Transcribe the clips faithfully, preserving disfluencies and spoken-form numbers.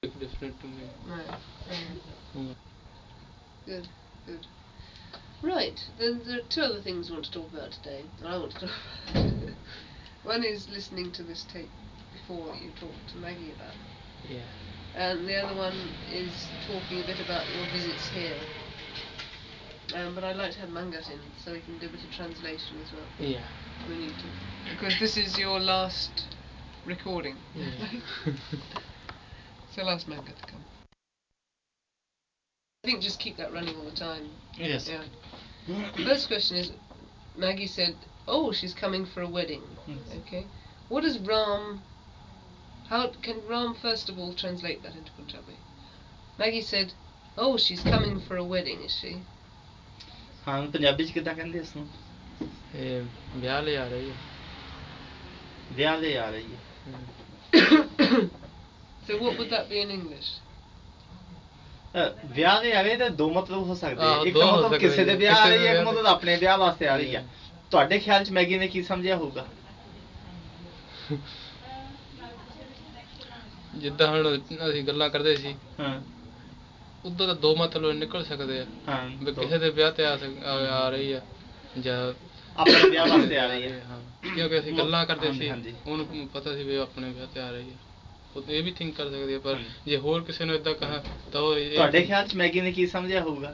different to me. Right. right. Mm. Good, good. Right, then there are two other things we want to talk about today, and I want to talk about. One is listening to this tape before you talked to Maggie about it. Yeah. And the other one is talking a bit about your visits here. Um, but I'd like to have Mangat in so we can do a bit of translation as well. Yeah. We need to. Because this is your last recording. Yeah. So I'll ask Mangat to come. I think just keep that running all the time. Yes. Yeah. First question is, Maggie said, oh, she's coming for a wedding. Yes. Okay. What does Ram... How can Ram first of all translate that into Punjabi? Maggie said, oh, she's coming for a wedding, is she? ਹਾਂ ਪੰਜਾਬੀ ਚ ਕਿੱਦਾਂ ਕਹਿੰਦੇ ਇਸ ਨੂੰ ਇਹ ਵਿਆਹ ਲਈ ਆ ਰਹੀ ਹੈ ਵਿਆਹ ਲਈ ਆ ਰਹੀ ਹੈ So what would that be in English? ਵਿਆਹ ਦੇ ਆ ਰਹੇ ਤਾਂ ਦੋ ਮਤਲਬ ਹੋ ਸਕਦੇ ਆਹੋ, ਇੱਕ ਦੋ ਹੋ ਮਤਲਬ ਸਕਦੇ ਕਿਸੇ ਦੇ ਆ। ਵਿਆਹ ਆ ਕਿਸੇ ਰਹੀ ਦੇ ਹੈ ਇੱਕ ਵਿਆਹ ਮਤਲਬ ਆਪਣੇ ਵਿਆਹ ਵਾਸਤੇ ਆ ਰਹੀ ਹੈ ਤੁਹਾਡੇ ਖਿਆਲ ਚ ਮੈਗੀ ਨੇ ਕੀ ਸਮਝਿਆ ਹੋਊਗਾ ਜਿੱਦਾਂ ਹੁਣ ਅਸੀਂ ਗੱਲਾਂ ਕਰਦੇ ਸੀ ਹਾਂ ਉਦੋਂ ਤਾਂ ਦੋ ਮਤਲਬ ਨਿਕਲ ਸਕਦੇ ਆ ਹਾਂ ਵੀ ਕਿਸੇ ਦੇ ਵਿਆਹ ਤੇ ਆ ਸਕ- ਆ ਆ ਰਹੀ ਆ ਜਾਂ ਆਪਣੇ ਵਿਆਹ ਵਾਸਤੇ ਆ ਰਹੀ ਹੈ ਹਾਂ ਕਿਉਂਕਿ ਅਸੀਂ ਗੱਲਾਂ ਕਰਦੇ ਹਾਂਜੀ, ਸੀ ਹਾਂਜੀ। ਉਹਨੂੰ ਪਤਾ ਸੀ ਵੀ ਉਹ ਆਪਣੇ ਵਿਆਹ ਤੇ ਆ ਰਹੀ ਹੈ ਉਹ ਇਹ ਵੀ ਥਿੰਕ ਕਰ ਸਕਦੀ ਹੈ ਪਰ ਹਾਂਜੀ। ਜੇ ਹੋਰ ਕਿਸੇ ਨੂੰ ਇਦਾਂ ਕਹਾ ਤਾਂ ਉਹ ਇਹ- ਤੁਹਾਡੇ ਖਿਆਲ ਚ ਮੈਗੀ ਨੇ ਕੀ ਸਮਝਿਆ ਹੋਊਗਾ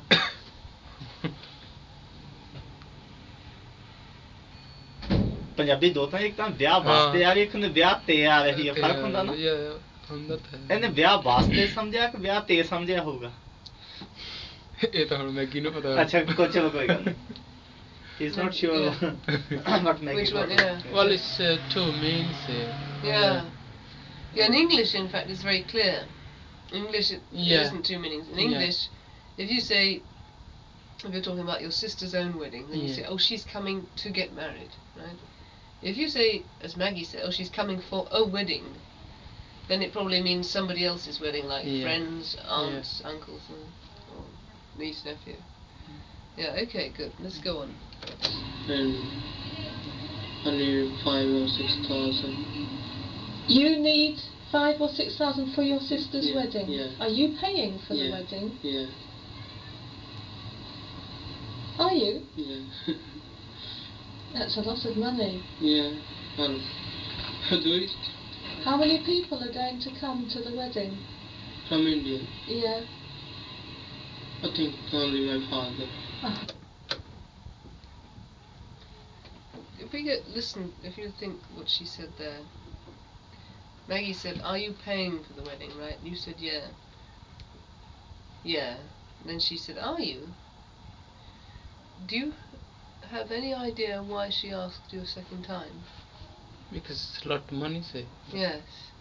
ਪੰਜਾਬੀ ਦੋ ਤਾਂ ਇੱਕ ਤਾਂ ਵਿਆਹ ਵਾਸਤੇ ਆ ਰਹੀ ਇੱਕ ਨੇ ਵਿਆਹ ਤੇ ਆ ਰਹੀ ਹੈ ਫਰਕ ਹੁੰਦਾ ਨਾ ਇਹ ਹੁੰਦਾ ਤਾਂ ਹੈ। ਇਹਨੇ ਵਿਆਹ ਵਾਸਤੇ ਸਮਝਿਆ ਕਿ ਵਿਆਹ ਤੇ ਸਮਝਿਆ ਹੋਊਗਾ ਇਹ ਤਾਂ ਹੁਣ ਮੈਗੀ ਨੂੰ ਪਤਾ ਅੱਛਾ ਕੋਈ ਚਲੋ ਕੋਈ ਗੱਲ ਨਹੀਂ he's not sure what Maggie Which one, thought. yeah. well it's uh, two means uh, Yeah. Yeah, in English, in fact, it's very clear. English, it, Yeah. it isn't two meanings. In Yeah. English, if you say, if you're talking about your sister's own wedding, then you Yeah. say, oh, she's coming to get married, right? If you say, as Maggie said, oh, she's coming for a wedding, then it probably means somebody else's wedding, like Yeah. friends, aunts, uncles, and, or niece, nephew. Yeah, okay, good. Let's go on. And I need five or six thousand. You need five or six thousand for your sister's Yeah, wedding? yeah. Are you paying for Yeah, the wedding? Yeah, Are you? yeah, That's a lot of money. yeah. I'll do it How many people are going to come to the wedding? from India. Yeah. I think only my father. Oh. If we get listen, if you think what she said there, Maggie said, "Are you paying for the wedding?" Right? You said, "Yeah." Yeah. And then she said, "Are you?" Do you have any idea why she asked you a second time? because it's a lot of money say Yes.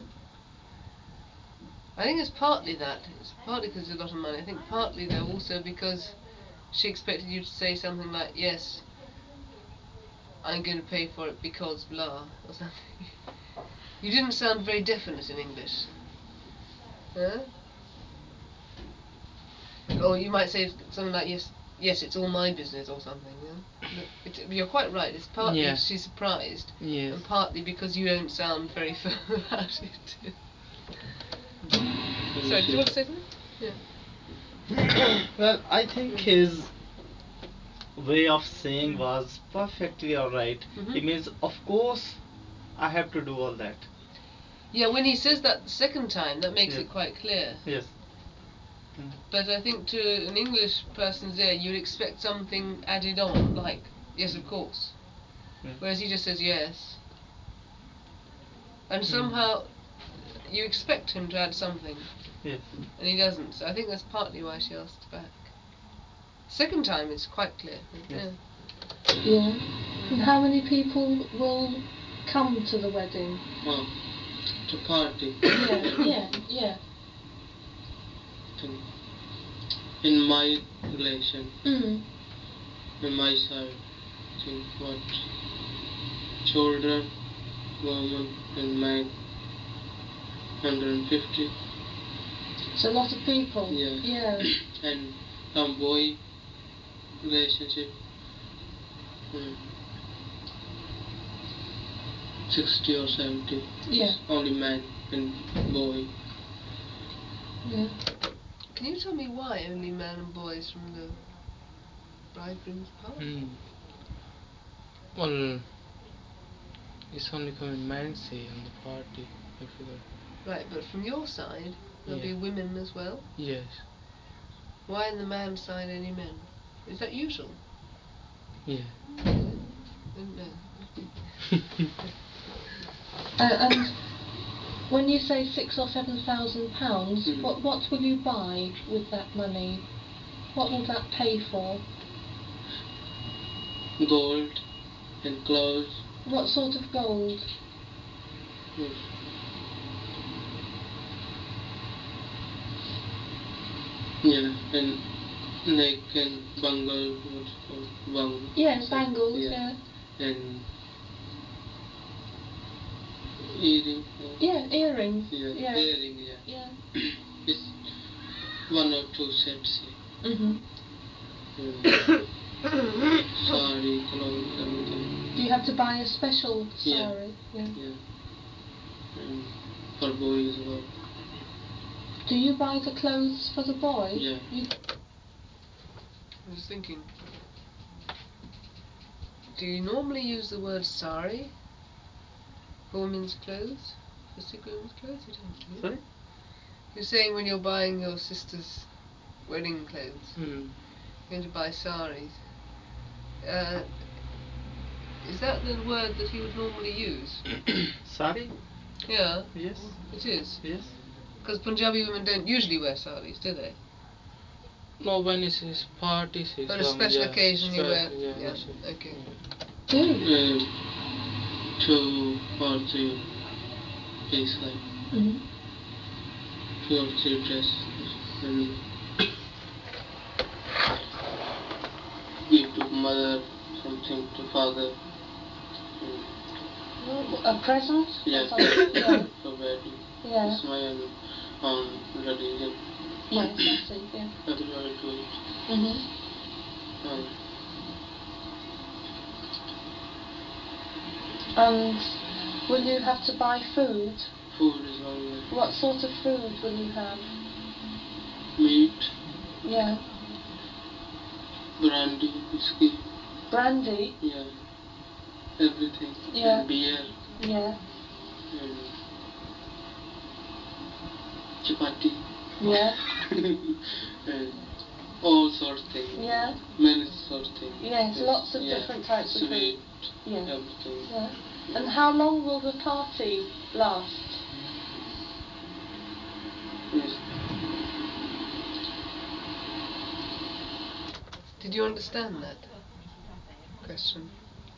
I think it's partly that. It's partly because it's a lot of money. I think partly though also because she expected you to say something like, "Yes, I'm going to pay for it because blah," or something. You didn't sound very definite in English. Huh? Or you might say something like, yes, yes, it's all my business or something. Yeah? But it, you're quite right. It's partly Yeah. she's surprised, yes and partly because you don't sound very firm about it. Sorry, did you want to say something? Yeah. well I think his way of saying was perfectly alright. Mhm. It means of course I have to do all that. Yeah, when he says that the second time, that makes Yeah. it quite clear. Yes. But I think to an English person's ear, you'd expect something added on, like, yes, of course. Yeah. Whereas he just says yes. And somehow you expect him to add something, Yes. and he doesn't. So I think that's partly why she asked back. Second time, it's quite clear. Yes. Yeah. Yeah. And how many people will come to the wedding? Oh, to party. Yeah, yeah, yeah. I think in my relation, Mm. in my side, I think what children, women, and men, one hundred fifty. It's a lot of people. Yeah. Yeah. And some boy relationship, mm, sixty or seventy. Yeah. Only man and boy. Yeah. Can you tell me why only men and boys from the bridegroom's part? Hmm. Well, it's only coming men say on the party. If you were. Right, but from your side, there'll Yeah. be women as well. Yes. Why on the man's side any men? Is that usual? Yeah. Didn't know. Uh, and when you say six or seven thousand pounds, Mm. what what will you buy with that money? What will that pay for? Gold and clothes. What sort of gold? Yes. Yeah, and neck and bangle, what's it called? Bang. Yes, bangles. Yeah. Yeah. And earring. uh, Yeah, earrings. Yeah, Yeah. earring, yeah. Yeah. It's one or two sets, yeah. Mhm. And sari, clothes, everything. Do you have to buy a special Yeah. sari? Yeah. Yeah. And for boys as well. Do you buy the clothes for the boy? Yeah. You I'm just thinking. Do you normally use the word sari for women's clothes? For sick women's clothes? You don't, do you? Sorry? You're saying when you're buying your sister's wedding clothes, Hmm. you're going to buy saris. Uh, is that the word that you would normally use? Sari? Yeah, Yes. it is. Yes. Because Punjabi women don't usually wear saris, do they? No, when it's his party, it's On a um, special yeah, occasion you wear. special, yeah, Yeah, that's it. okay. do. Uh, two or three piece, like Mhm. two or three dress. And give to mother, something to father. And A present? yeah, Or something? Yeah. for wedding. Yeah. It's my own, own religion. Yes, I see. Yeah. Everybody do it. Mhm. And And will you have to buy food? food is all like What sort of food will you have? meat, Yeah. brandy, whiskey, Brandy? yeah, everything. Yeah. And beer Yeah. and chapati. Yeah. And all sorts of things. Yeah. Many sorts of things. Yes, And, lots of yeah, different types of sweet, food. Yeah. everything. Yeah. And how long will the party last? Yes. Did you understand that question?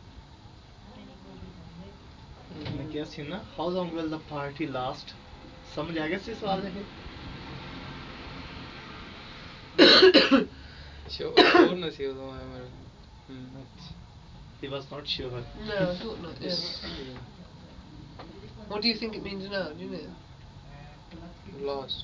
मैं क्या सी ना how long will the party last? समझ आ गया सी सवाल है? Sure, sure ना सी उधर है मेरे. Hmm. He was not sure. No, I thought not. Yeah. Yeah. What do you think it means now? Do you know? Lost.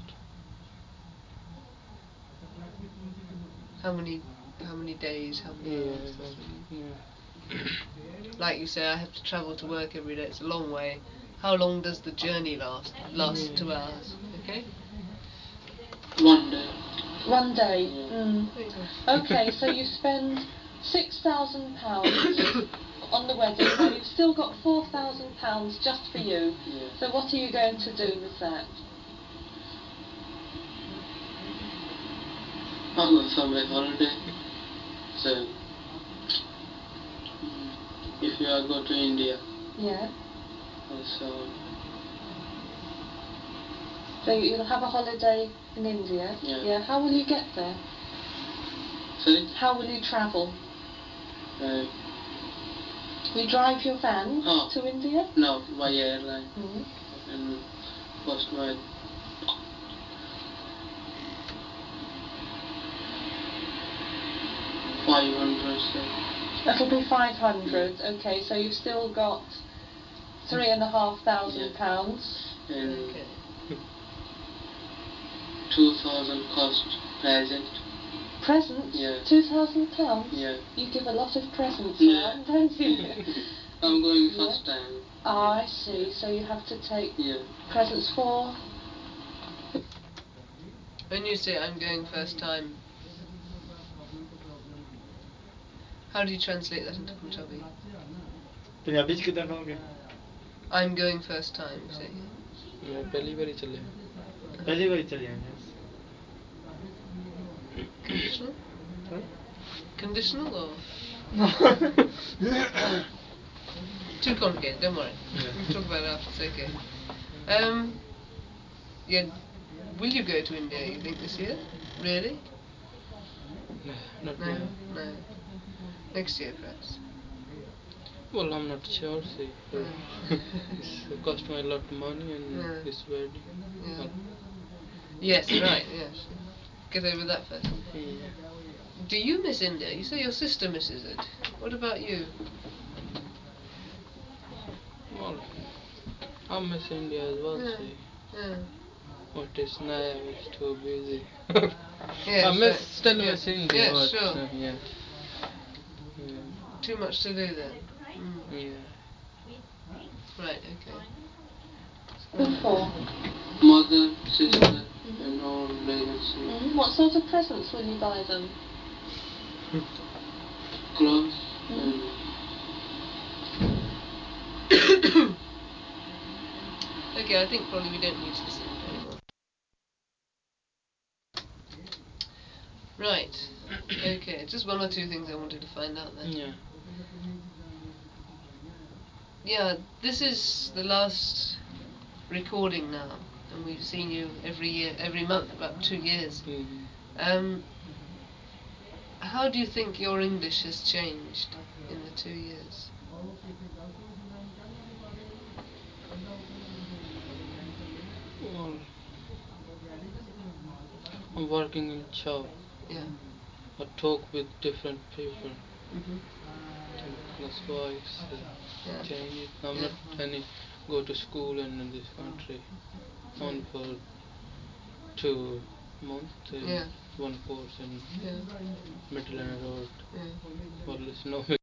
How many, how many days? How many Yeah. hours? That's what you mean. Yeah. Like you say, I have to travel to work every day. It's a long way. How long does the journey last? Last Yeah. two hours. Okay. One day. One day. Yeah. Mm. There you go. Okay, so you spend six thousand pounds on the wedding. Now you've still got four thousand pounds just for you. Yeah. So what are you going to do with that? I'll go somewhere holiday. So, mm, if you are go to India, Yeah. so So you'll have a holiday in India. Yeah. Yeah. How will you get there? sorry, How will you travel? uh, You drive your van Oh. to India? no, by airline Mm. and cost my five hundred. So That'll be five hundred. Okay, so you've still got three and a half thousand Yeah. pounds. and Okay. two thousand cost present. Presents? Yeah. Two thousand pounds? Yeah. You give a lot of presents Yeah. around, don't you? I'm going Yeah. first time. Ah, I see. So you have to take Yeah. presents for When you say I'm going first time, how do you translate that into Punjabi? Punjabi ਚ ਕਿੱਦਾਂ ਕਹੋਗੇ? I'm going first time, you say. मैं पहली बार ही चले ਪਹਿਲੀ ਵਾਰੀ ਚੱਲੇ ਆਂ। Conditional? Huh? Conditional or? Too complicated, don't worry. Yeah. We'll talk about it after, it's okay. Um, yeah, will you go to India, you think, this year? Really? No, not No, now. no. Next year, perhaps. Well, I'm not sure. See, for it's cost me a lot of money and Yeah. it's very. Yeah. Well, Yes, right, yes. Get over that first. yeah. Do you miss India? You say your sister misses it. What about you? Well, I miss India as well. Yeah. See, Yeah. but it's now it's too busy. Yes, I miss right. still Yeah. miss India, Yeah, but sure. uh, yeah, yeah, Too much to do then. Mm. yeah. Right, okay. Who for? Mother, sister, and all brothers. Mm, what sort of presents will you buy them? Clothes Mm. and Okay, I think probably we don't need to listen anymore. Right. Okay, just one or two things I wanted to find out then. Yeah. Yeah, this is the last recording now, and we've seen you every year, every month, about two years. Mhm. Um, how do you think your English has changed in the two years? Well, I'm working in shop. Yeah. I talk with different people. Mhm. And that's why it's uh, Yeah. changed. I'm Yeah. not any go to school in this country only for two months in Yeah. one course in Yeah. Midland Road. Yeah. Well, it's no